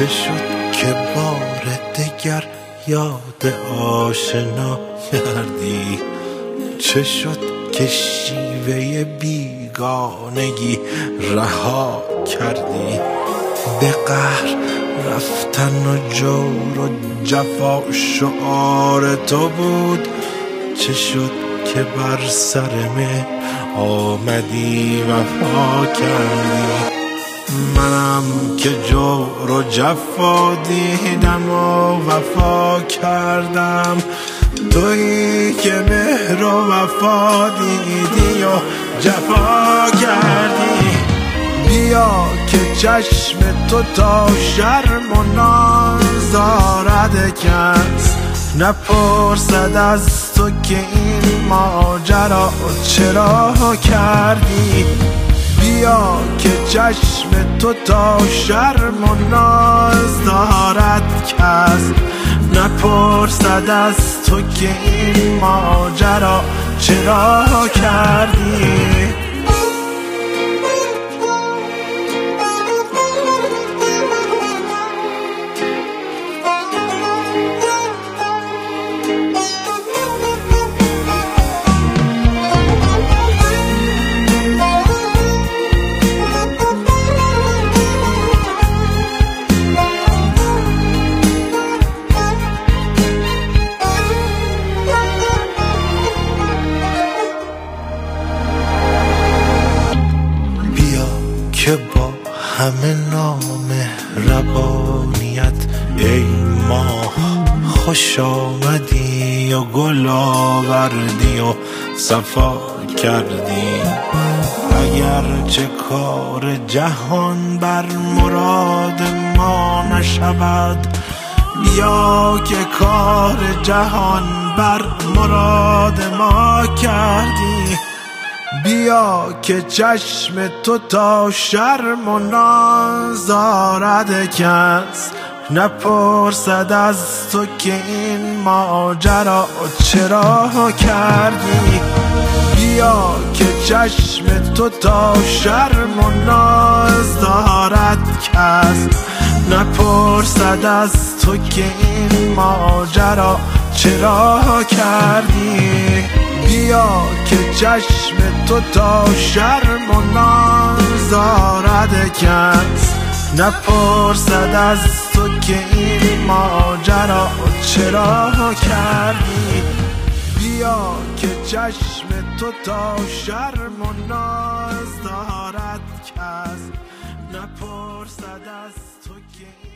چه شد که بار دگر یاد آشنا کردی؟ چه شد که شیوه بیگانگی رها کردی؟ به قهر رفتن و جور و جفا شعار تو بود. چه شد که بر سر مهر آمدی وفا کردی؟ منم که جور و جفا دیدم و وفا کردم، تویی که مهر و وفا دیدی و جفا کردی. بیا که چشم تو تا شرم و نازارد کس نپرسد از تو که این ماجرا چرا کردی. بیا که چشم تو تا شرم و ناز دارد کس نپرسد از تو که این ماجرا چرا کردی. که با همه نامهربانیت ای ماه خوش آمدی و گل آوردی و صفا کردی. اگر چه کار جهان بر مراد ما نشود، بیا که کار جهان بر مراد ما کردی. بیا که چشم تو تا شرم و نازارد کس نپرسد از تو که این ماجرا چرا کردی. بیا که چشم تو تا شرم و ناز دارد کس نپرسد از تو که این ماجرا چرا کردی. بیا که چشم تو تا شرم و ناز دارد کس نپرسد از تو که این ماجرا چرا کردی. بیا که چشم تو تا شرم و ناز دارد کس نپرسد از تو که